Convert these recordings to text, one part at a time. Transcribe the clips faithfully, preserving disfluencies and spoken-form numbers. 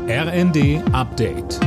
R N D Update.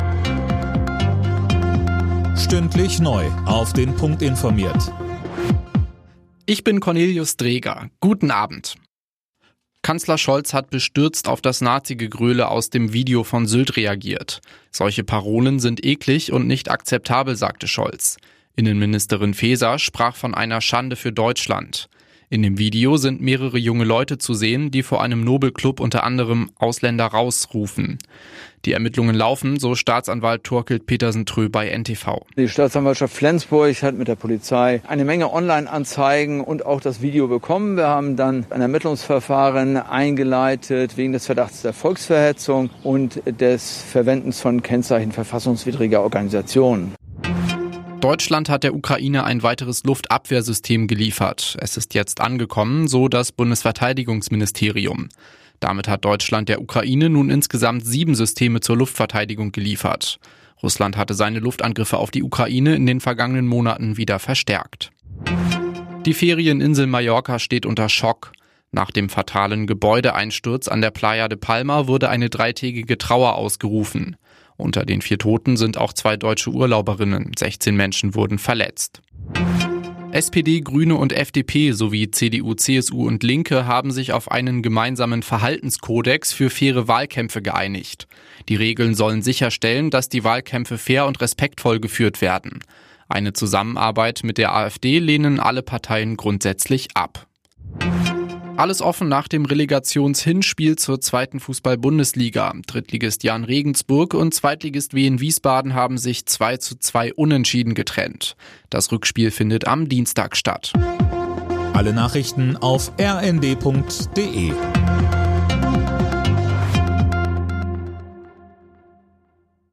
Stündlich neu auf den Punkt informiert. Ich bin Cornelius Dreger. Guten Abend. Kanzler Scholz hat bestürzt auf das Nazi-Gegröle aus dem Video von Sylt reagiert. Solche Parolen sind eklig und nicht akzeptabel, sagte Scholz. Innenministerin Faeser sprach von einer Schande für Deutschland. In dem Video sind mehrere junge Leute zu sehen, die vor einem Nobelclub unter anderem Ausländer rausrufen. Die Ermittlungen laufen, so Staatsanwalt Thorkild Petersen-Trö bei N T V. Die Staatsanwaltschaft Flensburg hat mit der Polizei eine Menge Online-Anzeigen und auch das Video bekommen. Wir haben dann ein Ermittlungsverfahren eingeleitet wegen des Verdachts der Volksverhetzung und des Verwendens von Kennzeichen verfassungswidriger Organisationen. Deutschland hat der Ukraine ein weiteres Luftabwehrsystem geliefert. Es ist jetzt angekommen, so das Bundesverteidigungsministerium. Damit hat Deutschland der Ukraine nun insgesamt sieben Systeme zur Luftverteidigung geliefert. Russland hatte seine Luftangriffe auf die Ukraine in den vergangenen Monaten wieder verstärkt. Die Ferieninsel Mallorca steht unter Schock. Nach dem fatalen Gebäudeeinsturz an der Playa de Palma wurde eine dreitägige Trauer ausgerufen. Unter den vier Toten sind auch zwei deutsche Urlauberinnen. sechzehn Menschen wurden verletzt. S P D, Grüne und F D P sowie C D U, C S U und Linke haben sich auf einen gemeinsamen Verhaltenskodex für faire Wahlkämpfe geeinigt. Die Regeln sollen sicherstellen, dass die Wahlkämpfe fair und respektvoll geführt werden. Eine Zusammenarbeit mit der AfD lehnen alle Parteien grundsätzlich ab. Alles offen nach dem Relegationshinspiel zur zweiten Fußball-Bundesliga. Drittligist Jahn Regensburg und Zweitligist Wien Wiesbaden haben sich zwei zu zwei unentschieden getrennt. Das Rückspiel findet am Dienstag statt. Alle Nachrichten auf r n d punkt d e.